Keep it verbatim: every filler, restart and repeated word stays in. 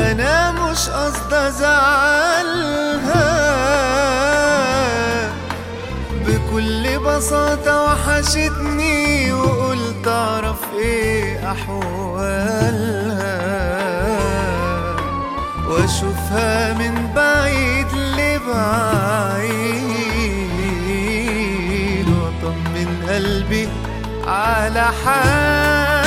انا مش قصد ازعلها، بكل بساطة وحشتني وقلت اعرف ايه احوالها، واشوفها من بعيد لبعيد واطمن قلبي على حالها.